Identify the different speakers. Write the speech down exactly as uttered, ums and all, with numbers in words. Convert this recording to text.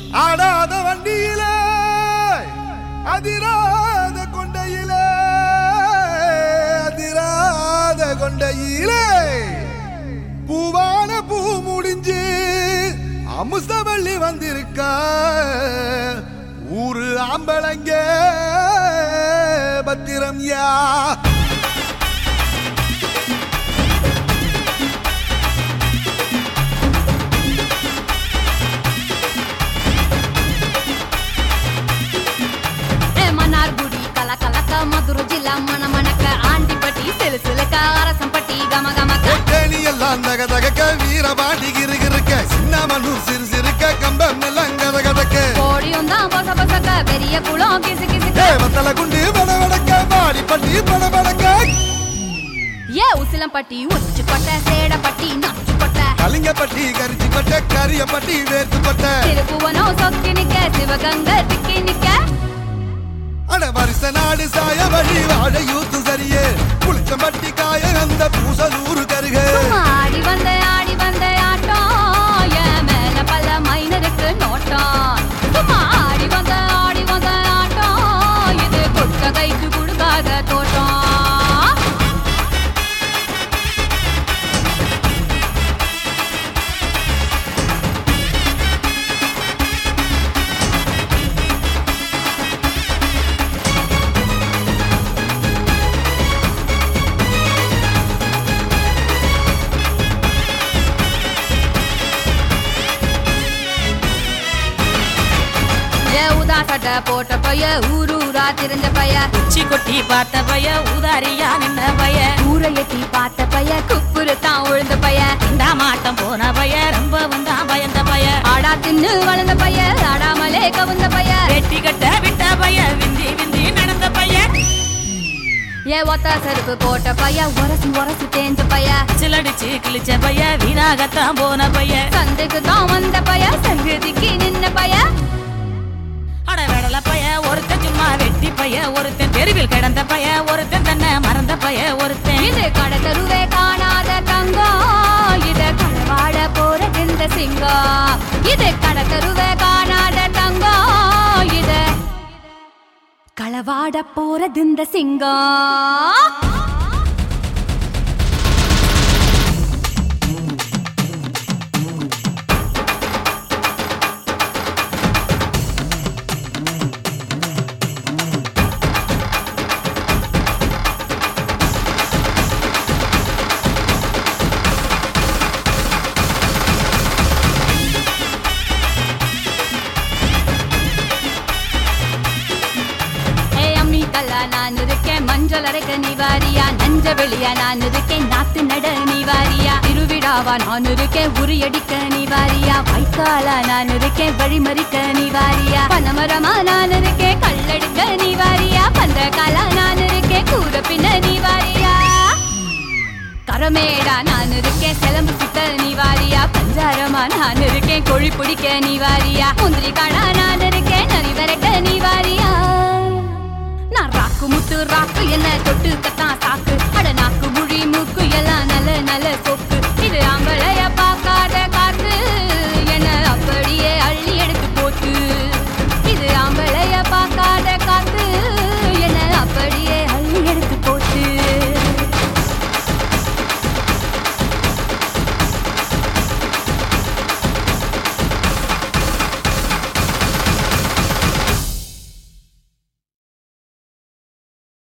Speaker 1: ஆடாத வண்டியிலே அதிராத கொண்டையிலே அதிராத கொண்டையிலே பூவான பூ முடிஞ்சு அமுசவள்ளி வந்திருக்க ஊரு ஆம்பளங்க பத்திரம் யா
Speaker 2: மதுரை ஜில்லா மன மணக்க ஆண்டிப்பட்டி சிலு சிலுக்க அரசம்பட்டி கம கமக்க
Speaker 1: தேனி எல்லாம் தக தகக்க வீரபாண்டி கிருகிருக்க சின்னமனூர் சிறு சிறுக்க கம்பம் எல்லாம் கத கதக்க
Speaker 2: கோடியும் தான் பொச பொசக்க பெரிய குளம் கிசு கிசுக்க
Speaker 1: வத்தல குண்டு பட வடக்க பாடிப்பட்டி பட வடக்க
Speaker 2: ஏ உசிலம்பட்டி உச்சிப்பட்ட சேடப்பட்டி நச்சுப்பட்ட
Speaker 1: கலிங்கப்பட்டி கரிச்சிப்பட்ட கரியப்பட்டி வேர்த்துப்பட்ட
Speaker 2: திருப்புவனம் சொக்கி நிக்க சிவகங்கை திக்கி நிக்க
Speaker 1: அட வருஷ நாடு சாய வழி வாழ யூத்து சரியே புளிச்சம்பட்டி காய அந்த பூசலூரு கருக
Speaker 2: ஆடி வந்த ஆடி வந்த ஆட்டம் என் மேல பல மைனருக்கு நோட்டம் ஆடி வந்த ஆடி வந்த ஆட்டம் இது கொட்ட கைக்கு கொடுக்காத தோட்டம் போட்ட பைய ஊரூரா திரிஞ்ச பைய
Speaker 3: உச்சி கொட்டி பார்த்த பைய ஊதாரியா நின்ன பைய
Speaker 2: ஊரை எட்டி பார்த்த பைய குப்புரு தான் உழுந்த பைய
Speaker 3: இந்த மாட்டம் போன பைய ரொம்ப வந்தா பயந்த பைய
Speaker 2: ஆடா தின்னு வளர்ந்த பைய ஆடாமலே கவுந்த பைய
Speaker 3: வெட்டி கட்ட விட்ட பைய விந்தி விந்தி நடந்த பைய
Speaker 2: ஏ ஒத்த செருப்பு போட்ட பைய உரசி உரசி தேஞ்ச பைய
Speaker 3: சிலடிச்சு கிழிச்ச பைய வீணாகத்தான் போன பைய
Speaker 2: சந்தைக்கு தான் வந்த பைய சங்கதிக்கு நின்ன பைய
Speaker 3: அட வெடல பைய ஒருத்தன் சும்மா வெட்டி பைய ஒருத்தன் தெருவில் கிடந்த பைய ஒருத்தன் தன்னை மறந்த பைய ஒருத்தன்
Speaker 2: இது கடத்தருவே காணாத தங்கம் இது களவாட போறது இந்த சிங்கம் இது கடத்தருவே காணாத தங்கம் இது களவாட போறது இந்த சிங்கம் நான் இருக்கேன் மஞ்சள் அரைக்க நிவாரியா நஞ்ச வெளியா நான் இருக்கேன் நாத்து நட நிவாரியா திருவிழாவா நான் இருக்கேன் உரியடிக்க நிவாரியா வைக்காலா நான் இருக்கேன் வழிமறிக்க நிவாரியா பனமரமா நான் இருக்கேன் கல்லெடுக்க நிவாரியா பந்த காலா நான் இருக்கேன் கூற பின்ன நிவாரியா கரமேடா நான் இருக்கேன் செலம்பு சுத்த நிவாரியா பஞ்சாரமா நான் இருக்கேன் கோழி பிடிக்க நிவாரியா முந்திரி காடா நான் இருக்கேன் நரி வரைக்க நிவாரியா நான் ராக்கு முத்து ராக்கு என்ன தொட்டு கத்தான் சாக்கு அட நாக்கு